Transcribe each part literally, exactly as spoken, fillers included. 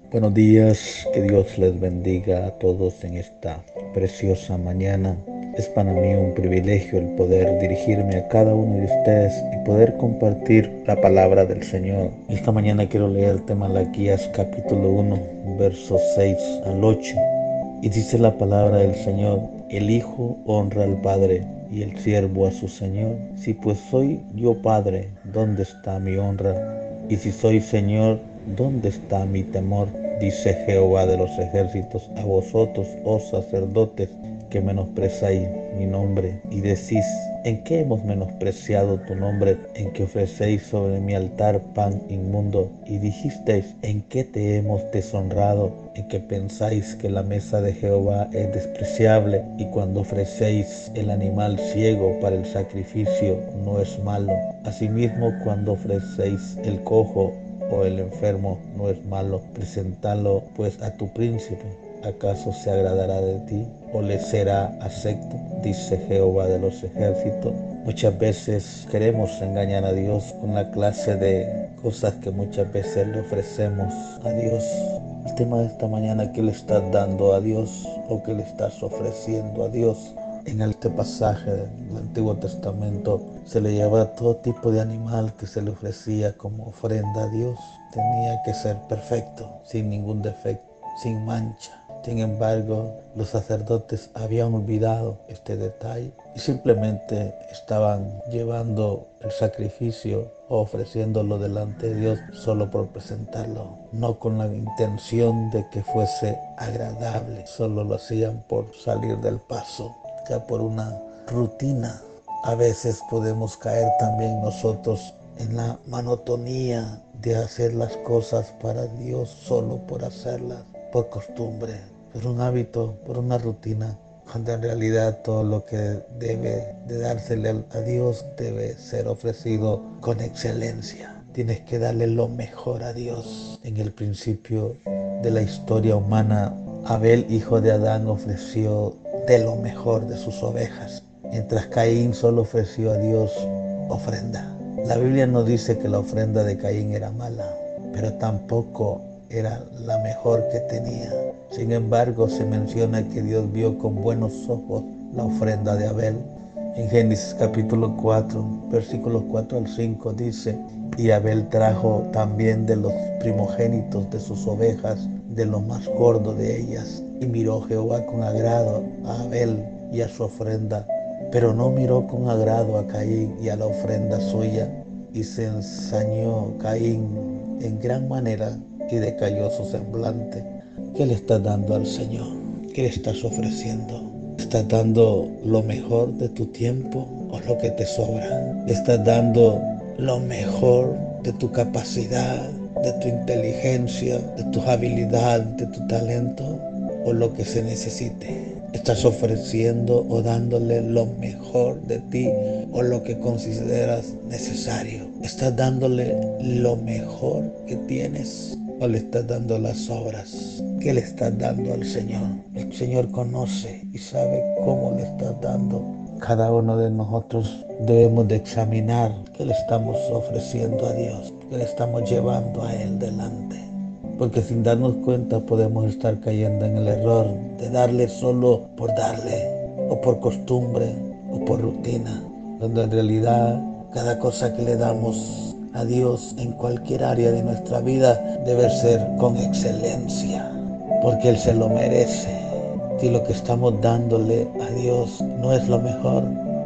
Buenos días, que Dios les bendiga a todos en esta preciosa mañana. Es para mí un privilegio el poder dirigirme a cada uno de ustedes y poder compartir la palabra del Señor. Esta mañana quiero leerte Malaquías capítulo uno, versos seis al ocho. Y dice la palabra del Señor: el Hijo honra al Padre y el siervo a su Señor. Si pues soy yo Padre, ¿dónde está mi honra? Y si soy Señor, ¿dónde está mi temor? Dice Jehová de los ejércitos a vosotros, oh sacerdotes, que menospreciáis mi nombre y decís: ¿en qué hemos menospreciado tu nombre? En que ofrecéis sobre mi altar pan inmundo. Y dijisteis: ¿en qué te hemos deshonrado? En que pensáis que la mesa de Jehová es despreciable, y cuando ofrecéis el animal ciego para el sacrificio no es malo. Asimismo, cuando ofrecéis el cojo o el enfermo no es malo. Presentalo pues a tu príncipe. ¿Acaso se agradará de ti o le será acepto? Dice Jehová de los ejércitos. Muchas veces queremos engañar a Dios con la clase de cosas que muchas veces le ofrecemos a Dios. El tema de esta mañana: ¿qué le estás dando a Dios o qué le estás ofreciendo a Dios? En este pasaje del Antiguo Testamento se le llevaba todo tipo de animal que se le ofrecía como ofrenda a Dios. Tenía que ser perfecto, sin ningún defecto, sin mancha. Sin embargo, los sacerdotes habían olvidado este detalle y simplemente estaban llevando el sacrificio o ofreciéndolo delante de Dios solo por presentarlo, no con la intención de que fuese agradable. Solo lo hacían por salir del paso, ya por una rutina. A veces podemos caer también nosotros en la monotonía de hacer las cosas para Dios solo por hacerlas, por costumbre, por un hábito, por una rutina, cuando en realidad todo lo que debe de dársele a Dios debe ser ofrecido con excelencia. Tienes que darle lo mejor a Dios. En el principio de la historia humana, Abel, hijo de Adán, ofreció de lo mejor de sus ovejas, mientras Caín solo ofreció a Dios ofrenda. La Biblia no dice que la ofrenda de Caín era mala, pero tampoco era la mejor que tenía. Sin embargo, se menciona que Dios vio con buenos ojos la ofrenda de Abel. En Génesis capítulo cuatro, versículos cuatro al cinco dice: y Abel trajo también de los primogénitos de sus ovejas, de lo más gordo de ellas. Y miró Jehová con agrado a Abel y a su ofrenda, pero no miró con agrado a Caín y a la ofrenda suya. Y se ensañó Caín en gran manera y decayó su semblante. ¿Qué le estás dando al Señor? ¿Qué le estás ofreciendo? ¿Estás dando lo mejor de tu tiempo o lo que te sobra? ¿Le estás dando lo mejor de tu capacidad, de tu inteligencia, de tus habilidades, de tu talento, o lo que se necesite? ¿Estás ofreciendo o dándole lo mejor de ti o lo que consideras necesario? ¿Estás dándole lo mejor que tienes o le estás dando las obras? ¿Qué le estás dando al Señor? El Señor conoce y sabe cómo le estás dando. Cada uno de nosotros debemos de examinar qué le estamos ofreciendo a Dios, qué le estamos llevando a Él delante. Porque sin darnos cuenta podemos estar cayendo en el error de darle solo por darle, o por costumbre, o por rutina, donde en realidad cada cosa que le damos a Dios en cualquier área de nuestra vida debe ser con excelencia, porque Él se lo merece. Si lo que estamos dándole a Dios no es lo mejor,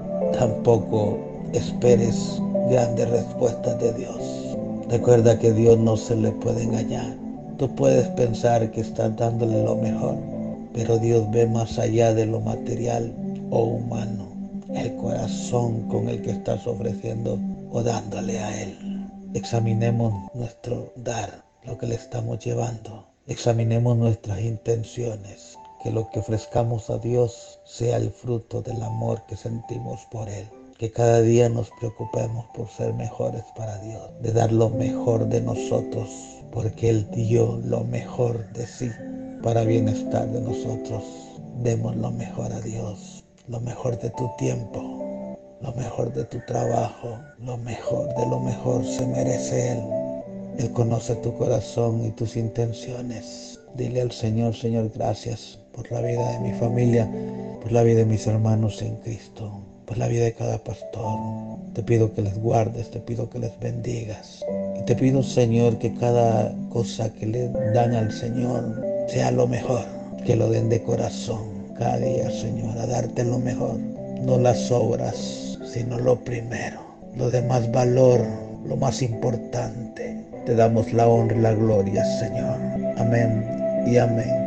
tampoco esperes grandes respuestas de Dios. Recuerda que a Dios no se le puede engañar. Tú puedes pensar que estás dándole lo mejor, pero Dios ve más allá de lo material o humano, el corazón con el que estás ofreciendo o dándole a Él. Examinemos nuestro dar, lo que le estamos llevando. Examinemos nuestras intenciones, que lo que ofrezcamos a Dios sea el fruto del amor que sentimos por Él. Que cada día nos preocupemos por ser mejores para Dios, de dar lo mejor de nosotros, porque Él dio lo mejor de sí para bienestar de nosotros. Demos lo mejor a Dios, lo mejor de tu tiempo, lo mejor de tu trabajo, lo mejor de lo mejor se merece Él. Él conoce tu corazón y tus intenciones. Dile al Señor, Señor, gracias por la vida de mi familia, por la vida de mis hermanos en Cristo, por la vida de cada pastor. Te pido que les guardes, te pido que les bendigas. Y te pido, Señor, que cada cosa que le dan al Señor sea lo mejor, que lo den de corazón cada día, Señor, a darte lo mejor. No las obras, sino lo primero, lo de más valor, lo más importante. Te damos la honra y la gloria, Señor. Amén y amén.